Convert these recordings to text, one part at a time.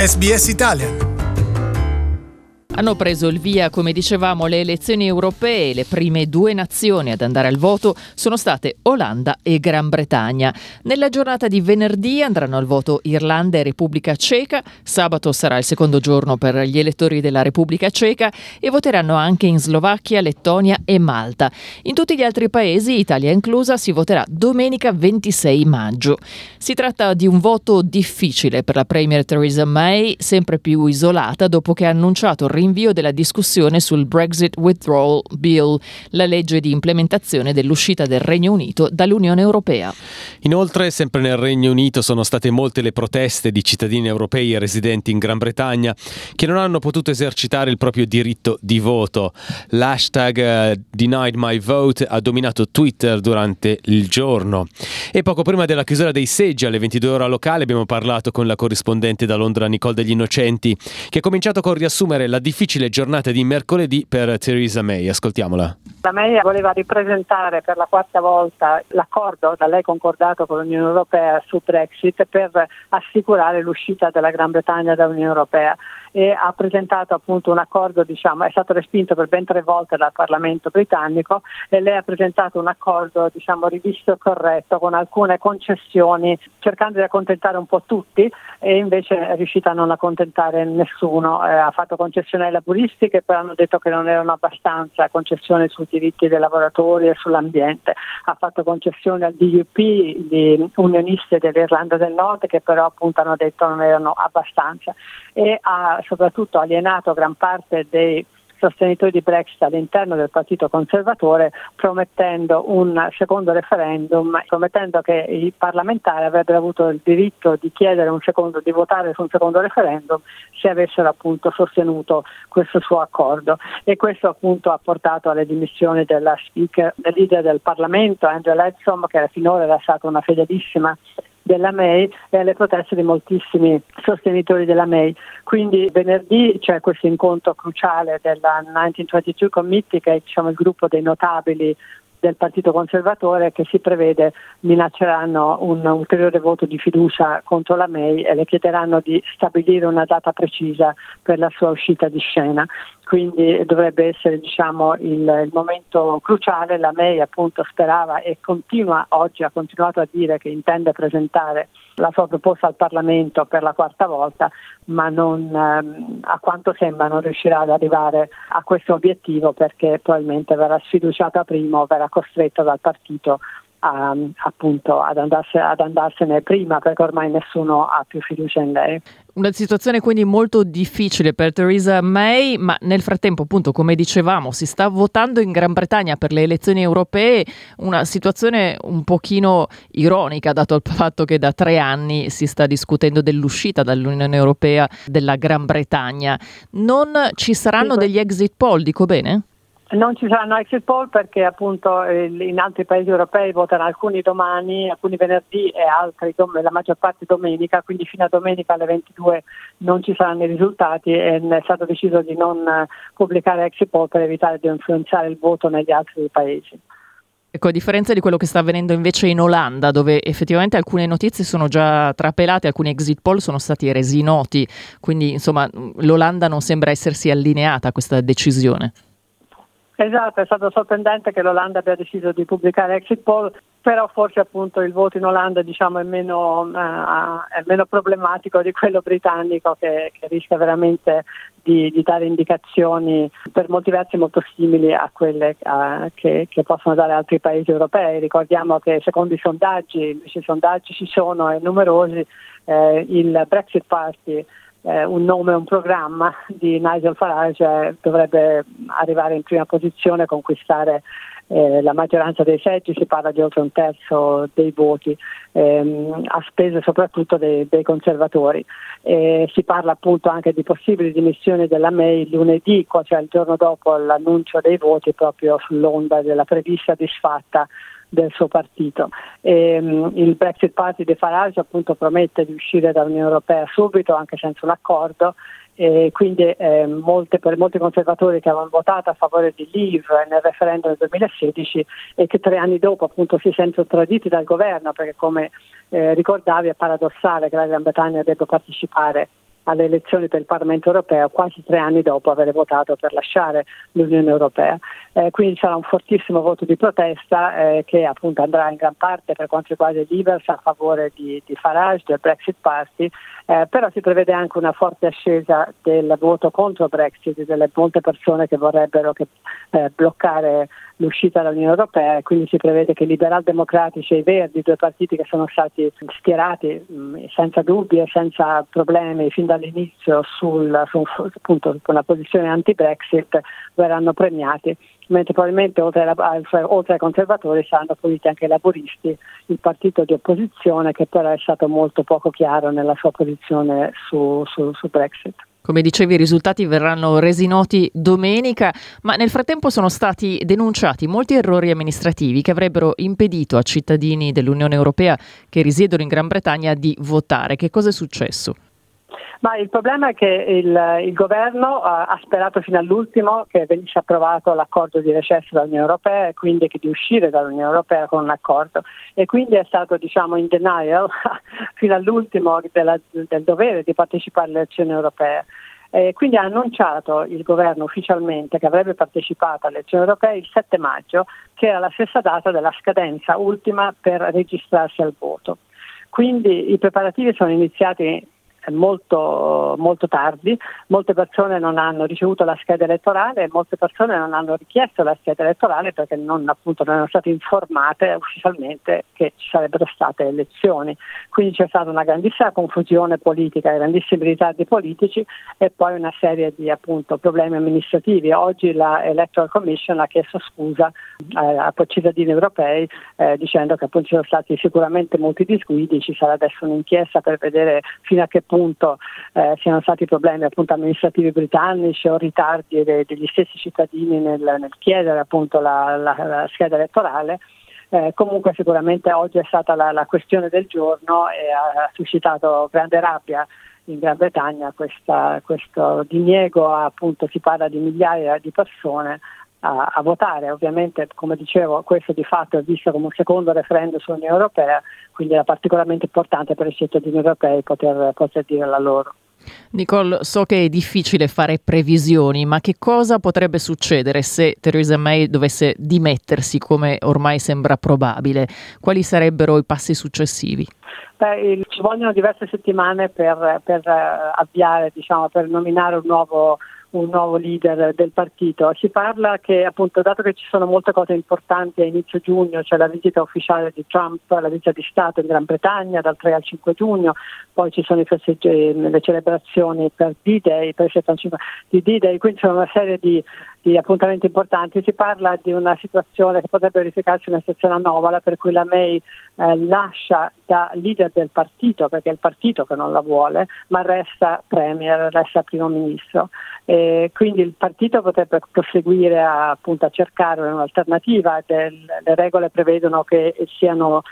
SBS Italian. Hanno preso il via, come dicevamo, le elezioni europee. Le prime due nazioni ad andare al voto sono state Olanda e Gran Bretagna. Nella giornata di venerdì andranno al voto Irlanda e Repubblica Ceca. Sabato sarà il secondo giorno per gli elettori della Repubblica Ceca e voteranno anche in Slovacchia, Lettonia e Malta. In tutti gli altri paesi, Italia inclusa, si voterà domenica 26 maggio. Si tratta di un voto difficile per la Premier Theresa May, sempre più isolata dopo che ha annunciato il rinvio della discussione sul Brexit Withdrawal Bill, la legge di implementazione dell'uscita del Regno Unito dall'Unione Europea. Inoltre, sempre nel Regno Unito sono state molte le proteste di cittadini europei residenti in Gran Bretagna che non hanno potuto esercitare il proprio diritto di voto. L'hashtag Denied My Vote ha dominato Twitter durante il giorno. E poco prima della chiusura dei seggi alle 22 ore locali abbiamo parlato con la corrispondente da Londra Nicole Degli Innocenti, che ha cominciato con riassumere la difficile giornata di mercoledì per Theresa May. Ascoltiamola. La May voleva ripresentare per la quarta volta l'accordo da lei concordato con l'Unione Europea su Brexit per assicurare l'uscita della Gran Bretagna dall'Unione Europea, e ha presentato appunto un accordo, è stato respinto per ben 3 volte dal Parlamento britannico, e lei ha presentato un accordo rivisto e corretto con alcune concessioni, cercando di accontentare un po' tutti, e invece è riuscita a non accontentare nessuno. Ha fatto concessioni ai laburisti, che però hanno detto che non erano abbastanza, concessioni sui diritti dei lavoratori e sull'ambiente. Ha fatto concessioni al DUP, di unionisti dell'Irlanda del Nord, che però appunto hanno detto non erano abbastanza, e ha soprattutto alienato gran parte dei sostenitori di Brexit all'interno del Partito Conservatore, promettendo un secondo referendum, promettendo che i parlamentari avrebbero avuto il diritto di chiedere di votare su un secondo referendum se avessero appunto sostenuto questo suo accordo. E questo appunto ha portato alle dimissioni della speaker, del leader del Parlamento, Andrea Leadsom, che finora era stata una fedelissima della May, e alle proteste di moltissimi sostenitori della May. Quindi venerdì c'è questo incontro cruciale della 1922 Committee, che è il gruppo dei notabili del Partito Conservatore, che si prevede minacceranno un ulteriore voto di fiducia contro la May e le chiederanno di stabilire una data precisa per la sua uscita di scena. Quindi dovrebbe essere il momento cruciale. La May appunto sperava e ha continuato a dire che intende presentare la sua proposta al Parlamento per la quarta volta, ma a quanto sembra non riuscirà ad arrivare a questo obiettivo, perché probabilmente verrà sfiduciata prima o verrà costretta dal partito ad andarsene prima, perché ormai nessuno ha più fiducia in lei. Una situazione quindi molto difficile per Theresa May, ma nel frattempo, appunto, come dicevamo, si sta votando in Gran Bretagna per le elezioni europee, una situazione un pochino ironica, dato il fatto che da 3 anni si sta discutendo dell'uscita dall'Unione Europea della Gran Bretagna. Non ci saranno degli exit poll, dico bene? Non ci saranno exit poll, perché appunto in altri paesi europei votano alcuni domani, alcuni venerdì e altri la maggior parte domenica, quindi fino a domenica alle 22 non ci saranno i risultati, e è stato deciso di non pubblicare exit poll per evitare di influenzare il voto negli altri paesi. Ecco, a differenza di quello che sta avvenendo invece in Olanda, dove effettivamente alcune notizie sono già trapelate, alcuni exit poll sono stati resi noti, quindi insomma l'Olanda non sembra essersi allineata a questa decisione. Esatto, è stato sorprendente che l'Olanda abbia deciso di pubblicare exit poll, però forse appunto il voto in Olanda è meno problematico di quello britannico, che rischia veramente di dare indicazioni per molti versi molto simili a quelle che possono dare altri paesi europei. Ricordiamo che secondo i sondaggi, invece i sondaggi ci sono e numerosi, il Brexit Party, un nome, un programma di Nigel Farage, dovrebbe arrivare in prima posizione, conquistare la maggioranza dei seggi. Si parla di oltre un terzo dei voti, a spese soprattutto dei conservatori. Si parla appunto anche di possibili dimissioni della May lunedì, cioè il giorno dopo l'annuncio dei voti, proprio sull'onda della prevista disfatta del suo partito. Il Brexit Party di Farage appunto promette di uscire dall'Unione Europea subito, anche senza un accordo, e quindi per molti conservatori che avevano votato a favore di Leave nel referendum del 2016 e che 3 anni dopo appunto si sentono traditi dal governo, perché come ricordavi è paradossale che la Gran Bretagna debba partecipare alle elezioni per il Parlamento europeo quasi 3 anni dopo aver votato per lasciare l'Unione Europea. Quindi sarà un fortissimo voto di protesta che appunto andrà in gran parte per quanto riguarda i Liberals a favore di Farage, del Brexit Party, però si prevede anche una forte ascesa del voto contro Brexit, delle molte persone che vorrebbero bloccare l'uscita dall'Unione Europea, e quindi si prevede che i liberal democratici e i verdi, 2 partiti che sono stati schierati senza dubbi e senza problemi fin dall'inizio appunto, con la posizione anti-Brexit, verranno premiati, mentre probabilmente oltre ai conservatori saranno puniti anche i laburisti, il partito di opposizione, che però è stato molto poco chiaro nella sua posizione su Brexit. Come dicevi, i risultati verranno resi noti domenica, ma nel frattempo sono stati denunciati molti errori amministrativi che avrebbero impedito a cittadini dell'Unione Europea che risiedono in Gran Bretagna di votare. Che cosa è successo? Ma il problema è che il governo ha sperato fino all'ultimo che venisse approvato l'accordo di recesso dall'Unione Europea e quindi di uscire dall'Unione Europea con un accordo, e quindi è stato in denial fino all'ultimo del dovere di partecipare alle elezioni europee. Quindi ha annunciato il governo ufficialmente che avrebbe partecipato alle elezioni europee il 7 maggio, che era la stessa data della scadenza ultima per registrarsi al voto. Quindi i preparativi sono iniziati molto, molto tardi, molte persone non hanno ricevuto la scheda elettorale e molte persone non hanno richiesto la scheda elettorale perché non erano state informate ufficialmente che ci sarebbero state elezioni. Quindi c'è stata una grandissima confusione politica, grandissimi ritardi politici e poi una serie di problemi amministrativi. Oggi la Electoral Commission ha chiesto scusa ai cittadini europei dicendo che appunto ci sono stati sicuramente molti disguidi, ci sarà adesso un'inchiesta per vedere fino a che punto siano stati problemi amministrativi britannici o ritardi degli stessi cittadini nel chiedere appunto la scheda elettorale. Comunque sicuramente oggi è stata la questione del giorno e ha suscitato grande rabbia in Gran Bretagna questo diniego, appunto si parla di migliaia di persone a votare. Ovviamente, come dicevo, questo di fatto è visto come un secondo referendum sull'Unione Europea, quindi era particolarmente importante per i cittadini europei poter dire la loro. Nicole, so che è difficile fare previsioni, ma che cosa potrebbe succedere se Theresa May dovesse dimettersi, come ormai sembra probabile? Quali sarebbero i passi successivi? Ci vogliono diverse settimane per avviare, per nominare un nuovo leader del partito. Si parla che appunto, dato che ci sono molte cose importanti a inizio giugno, c'è la visita ufficiale di Trump, la visita di Stato in Gran Bretagna dal 3 al 5 giugno, poi ci sono le celebrazioni per D-Day, per il 75 di D-Day, quindi c'è una serie di appuntamenti importanti. Si parla di una situazione che potrebbe verificarsi una situazione anomala, per cui la May lascia da leader del partito, perché è il partito che non la vuole, ma resta premier, resta primo ministro. Quindi il partito potrebbe proseguire a cercare un'alternativa. Le regole prevedono che sia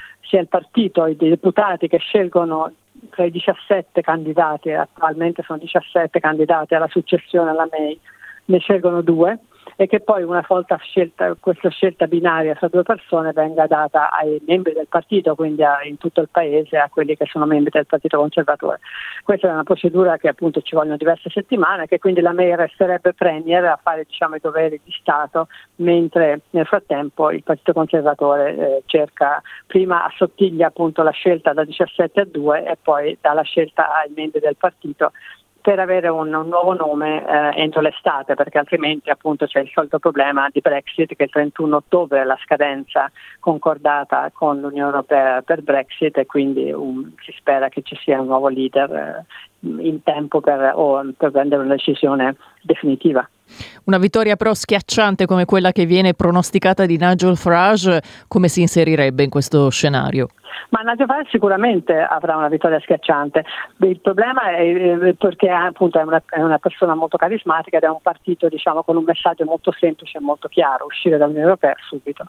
il partito, i deputati che scelgono tra i 17 candidati, attualmente sono 17 candidati alla successione alla May, ne scelgono 2 e che poi una volta questa scelta binaria tra 2 persone venga data ai membri del partito, quindi in tutto il paese, a quelli che sono membri del partito conservatore. Questa è una procedura che appunto ci vogliono diverse settimane, che quindi la May resterebbe premier a fare i doveri di Stato, mentre nel frattempo il partito conservatore prima assottiglia appunto la scelta da 17 a 2 e poi dà la scelta ai membri del partito per avere un nuovo nome entro l'estate, perché altrimenti appunto c'è il solito problema di Brexit, che il 31 ottobre è la scadenza concordata con l'Unione Europea per Brexit, e quindi si spera che ci sia un nuovo leader in tempo per prendere una decisione definitiva. Una vittoria però schiacciante come quella che viene pronosticata di Nigel Farage, come si inserirebbe in questo scenario? Ma Nigel Farage sicuramente avrà una vittoria schiacciante. Il problema è perché appunto è una persona molto carismatica ed è un partito con un messaggio molto semplice e molto chiaro: uscire dall'Unione Europea subito.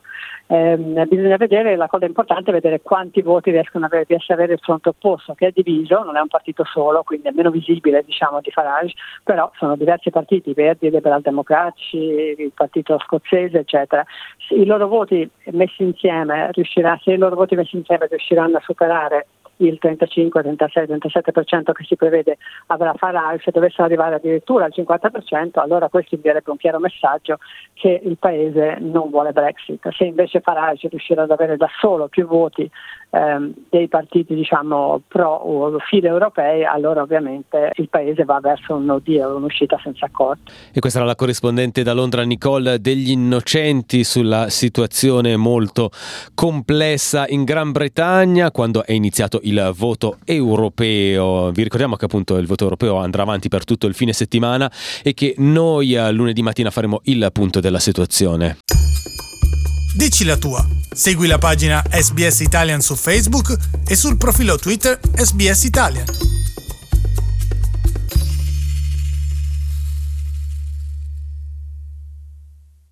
Bisogna vedere, la cosa importante è vedere quanti voti riesce ad avere il fronte opposto, che è diviso, non è un partito solo, quindi è meno visibile di Farage, però sono diversi partiti, i Verdi, i Liberal Democratici, il partito scozzese, eccetera. Se i loro voti messi insieme riusciranno a superare il 35, 36, 37% che si prevede avrà Farage, se dovessero arrivare addirittura al 50%, allora questo invierebbe un chiaro messaggio che il paese non vuole Brexit. Se invece Farage riuscirà ad avere da solo più voti dei partiti pro file europei, allora ovviamente il paese va verso un no deal, un'uscita senza accordi. E questa era la corrispondente da Londra Nicole Degli Innocenti sulla situazione molto complessa in Gran Bretagna quando è iniziato il voto europeo. Vi ricordiamo che appunto il voto europeo andrà avanti per tutto il fine settimana e che noi lunedì mattina faremo il punto della situazione. Dici la tua. Segui la pagina SBS Italian su Facebook e sul profilo Twitter SBS Italian.